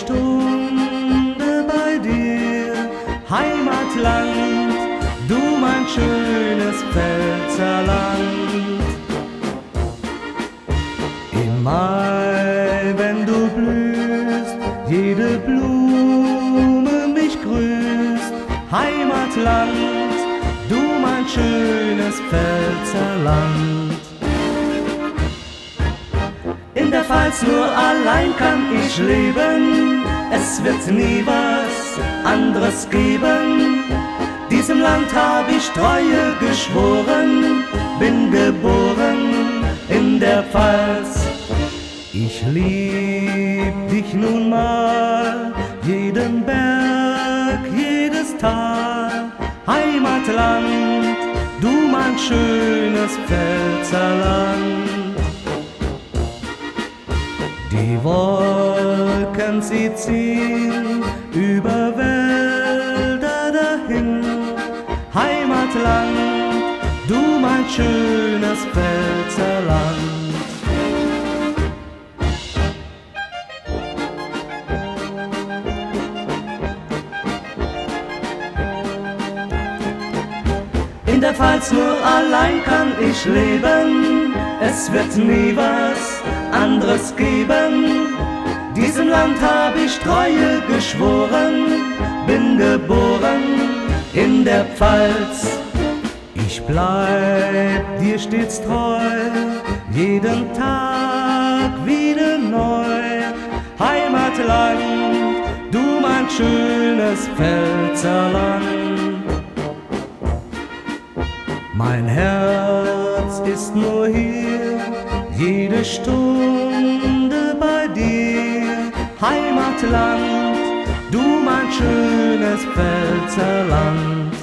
Stunde bei dir, Heimatland, du mein schönes Pfälzerland. Im Mai, wenn du blühst, jede Blume mich grüßt, Heimatland, du mein schönes Pfälzerland. In der Pfalz nur allein kann ich leben, es wird nie was anderes geben. Diesem Land hab ich Treue geschworen, bin geboren in der Pfalz. Ich lieb dich nun mal, jeden Berg, jedes Tal, Heimatland, du mein schönes Pfälzerland. Die Wolken, sie ziehen über Wälder dahin, Heimatland, du mein schönes Pfälzerland. In der Pfalz nur allein kann ich leben, es wird nie was anderes geben. Diesem Land hab ich Treue geschworen, bin geboren in der Pfalz. Ich bleib dir stets treu, jeden Tag wieder neu. Heimatland, du mein schönes Pfälzerland. Mein Herz ist nur hier, jede Stunde bei dir, Heimatland, du mein schönes Pfälzerland.